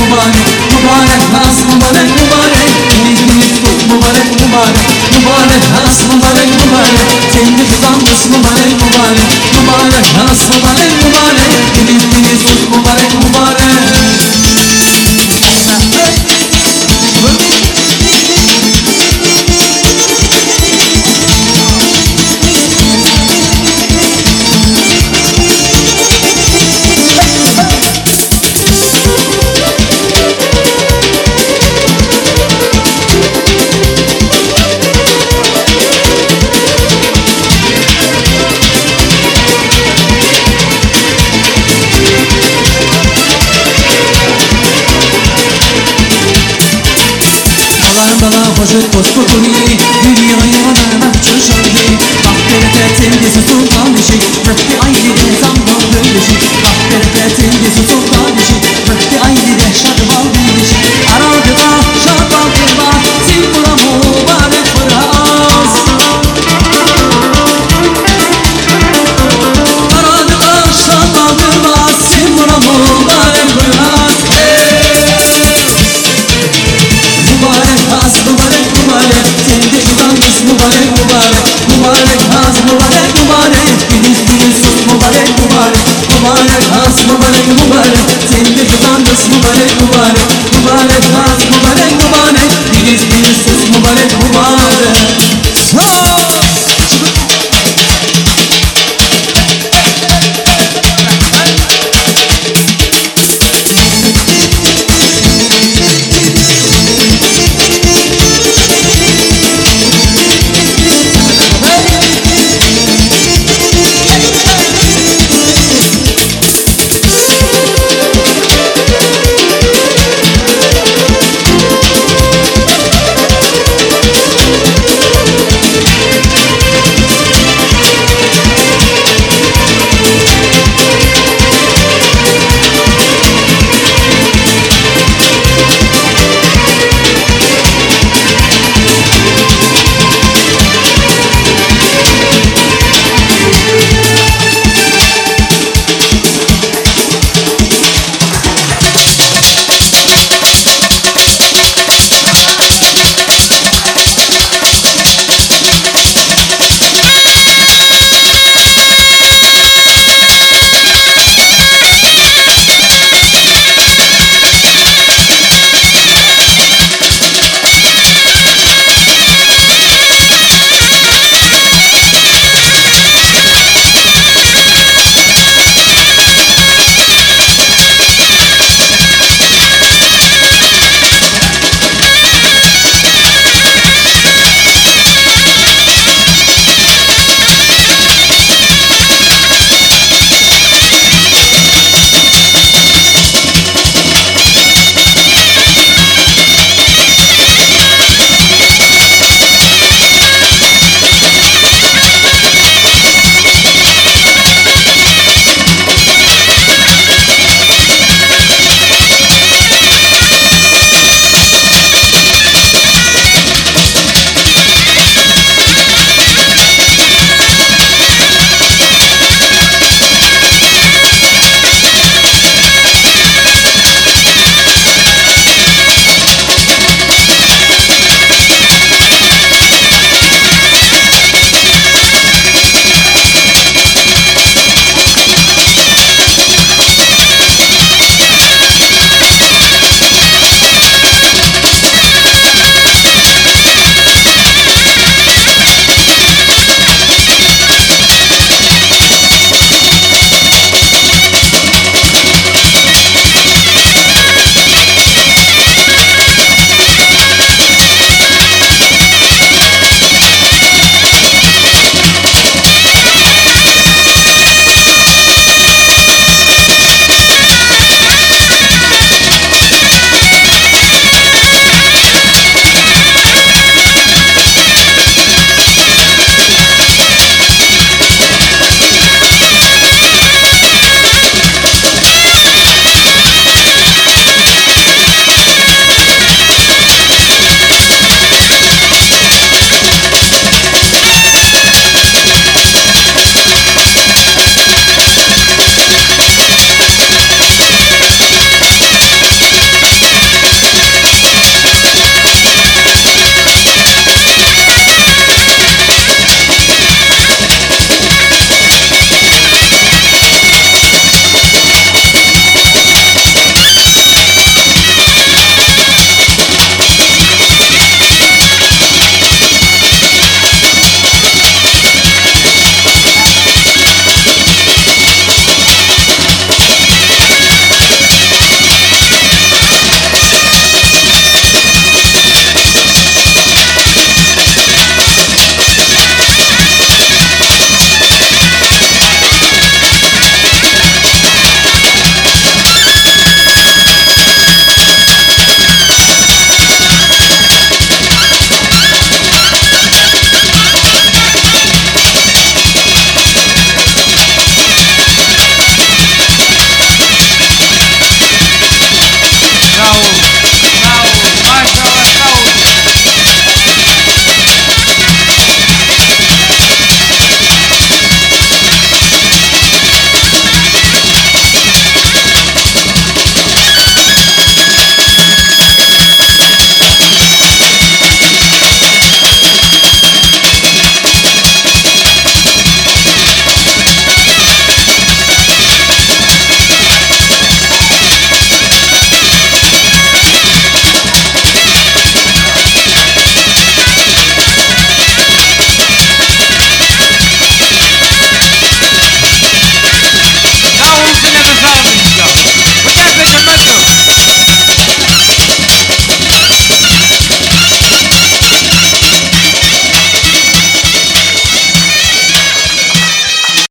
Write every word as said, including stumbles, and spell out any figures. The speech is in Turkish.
mübarek, mübarek has mübarek mübarek, deniz deniz tut mübarek mübarek, mübarek has mübarek mübarek, seni tutan kız mübarek mübarek, mübarek has mübarek mübarek, deniz deniz tut mübarek mübarek. Dala hoşut koskutuni dünyayı bana çöşerdi Kahterete sevgisi sultan dişi Rıhtı aydide zamdan böyleşi Kahterete sevgisi sultan dişi Rıhtı aydide şadval dişi Aradı da şadval kırma Silbura mübarek fıraz Aradı da şadval kırma Silbura mübarek fıraz Mübarek has mübarek mübarek, seni tutan kız mübarek mübarek, mübarek has mübarek mübarek, deniz deniz sus mübarek mübarek, mübarek has mübarek mübarek, seni tutan kız mübarek mübarek, mübarek has mübarek mübarek, deniz deniz sus mübarek mübarek.